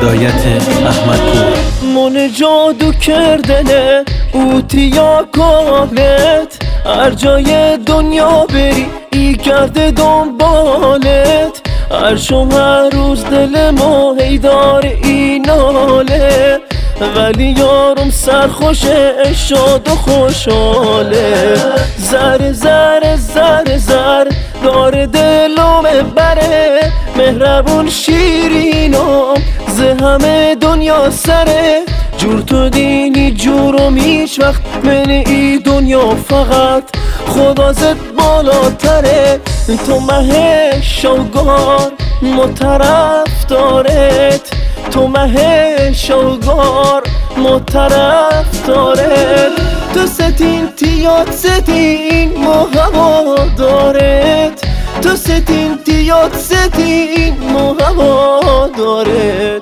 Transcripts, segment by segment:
هدایت احمد پور. من جادو کردنه اوتی یا کالت، هر جای دنیا بری ای کرده دنبالت، هر شب هر روز دل ما هیدار ایناله، ولی یارم سرخوشه شاد و خوشحاله. زر زر زر زر داره دلم بره، مهربون شیرینم زه همه دنیا سره، جور تو دینی جورم هیچ وقت من ای دنیا فقط خدا زد بالاتره. تو مه شوگار مطرف دارت، تو مه شوگار مطرف دارت، تو ستین تیاد ستین محوا دارت، تو ستین تیاد ستین محوا دارت.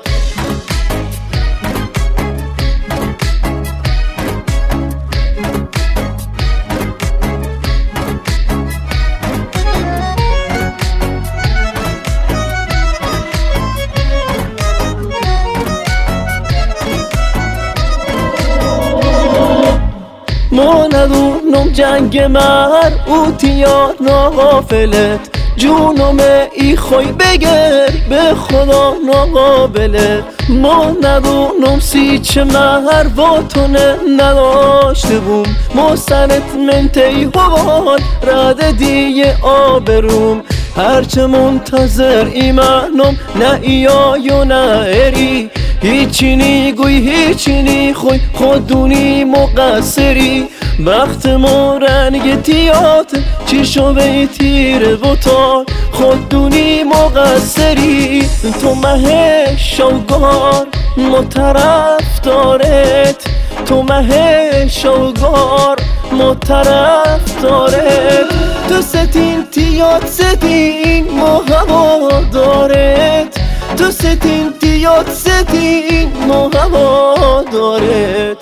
ما ندونم جنگ مر اوتیا ناغافلت، جونم ای خوی بگر به خدا ناقابلت. ما ندونم سی چه مهر با تو نداشته بوم، ما سنت من تی هوال رد دیگه آبروم، هرچه منتظر ایمانم نه ایای نه اری، هیچی نیگوی هیچی نیخوی خودونی مقصری، وقت ما رنگ تیات چیشو به تیره و تار خودونی مقصری. تو مه شوگار مطرف دارت، تو مه شوگار مطرف دارت، تو ستین تیاد ستین محوا دارت، تو ستین تیاد ستین محوا دارت.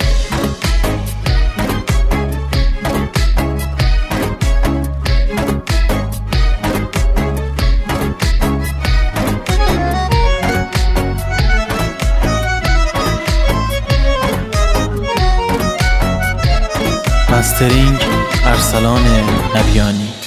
مسترینگ ارسلان نبیانی.